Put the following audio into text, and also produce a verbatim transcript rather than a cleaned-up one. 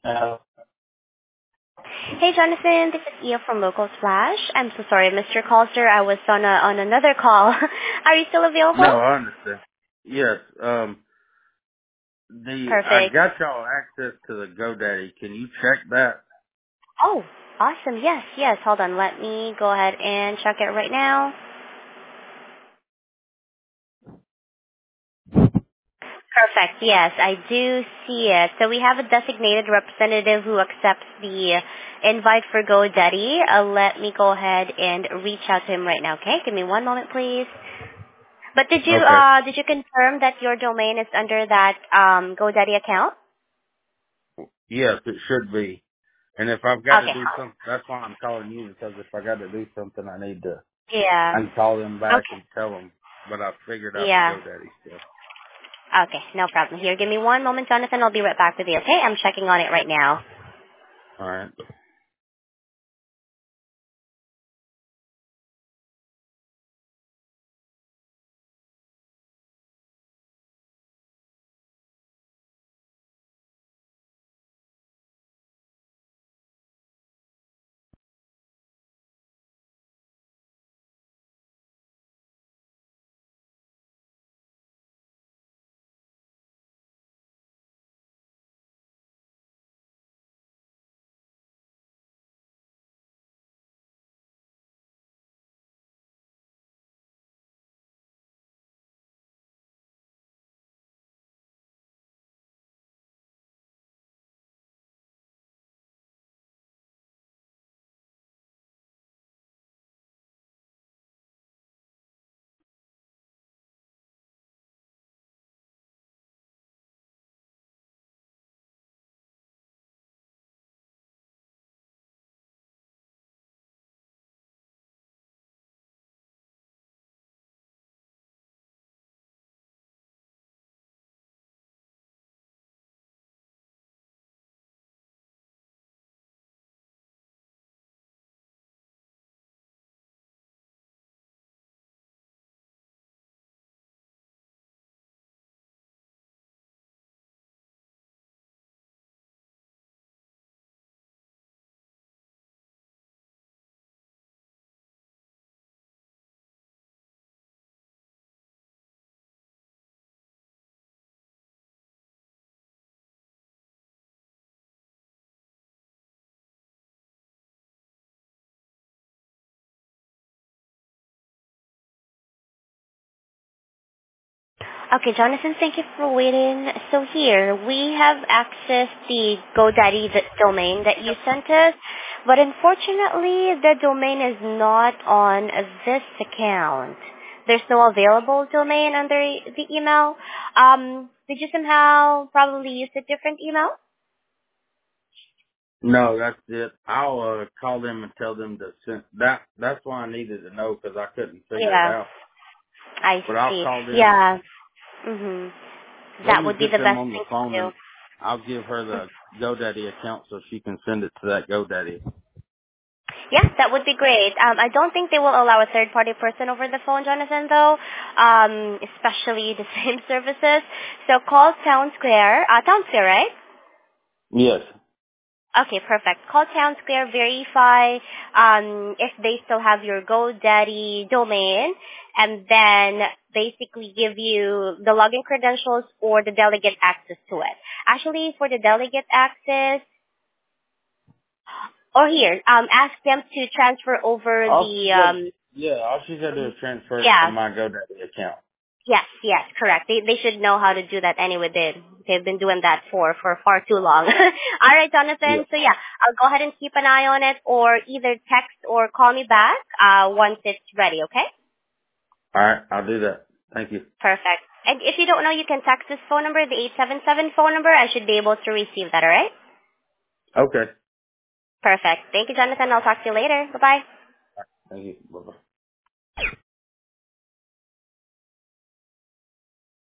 Uh, Hey, Jonathan, this is Ia from Local Flash. I'm so sorry, Mister Call, sir. I was on a, on another call. Are you still no, available? I understand. Yes. Um. The I Perfect. got y'all access to the GoDaddy. Can you check that? Oh, awesome. Yes, yes. Hold on. Let me go ahead and check it right now. Perfect. Yes, I do see it. So we have a designated representative who accepts the invite for GoDaddy. Uh, let me go ahead and reach out to him right now. Okay, give me one moment, please. But did you Okay. uh did you confirm that your domain is under that um GoDaddy account? Yes, it should be. And if I've got to Okay. do something, that's why I'm calling you, because if I got to do something, I need to. Yeah. I can call them back Okay. and tell them. But I figured out the Yeah. GoDaddy stuff. Okay. No problem. Here, give me one moment, Jonathan. I'll be right back with you. Okay. I'm checking on it right now. All right. Okay, Jonathan, thank you for waiting. So here, we have accessed the GoDaddy th- domain that you sent us, but unfortunately, the domain is not on this account. There's no available domain under the email. Um, did you somehow probably use a different email? No, that's it. I'll uh, call them and tell them to send that. That's why I needed to know, because I couldn't figure it Yeah, out. I But I'll see. call them. Yeah. Mhm. Let That me would be get the them best on the thing phone, to and I'll give her do. the GoDaddy account so she can send it to that GoDaddy. Yeah, that would be great. Um, I don't think they will allow a third-party person over the phone, Jonathan, though, um, especially the same services. So call Town Square. Uh, Town Square, right? Yes. Okay, perfect. Call Town Square, verify um, if they still have your GoDaddy domain, and then basically give you the login credentials or the delegate access to it. Actually, for the delegate access, or here, um, ask them to transfer over All the, she's got, um, yeah, all she's got to do is transfer it to yeah, my GoDaddy account. yes, yes, correct. They they should know how to do that anyway. They they've been doing that for for far too long. All right, Yeah. Jonathan. So yeah, I'll go ahead and keep an eye on it, or either text or call me back uh once it's ready. Okay. All right, I'll do that. Thank you. Perfect. And if you don't know, you can text this phone number, the eight seven seven phone number. I should be able to receive that. All right. Okay. Perfect. Thank you, Jonathan. I'll talk to you later. Bye bye. Thank you. Bye bye.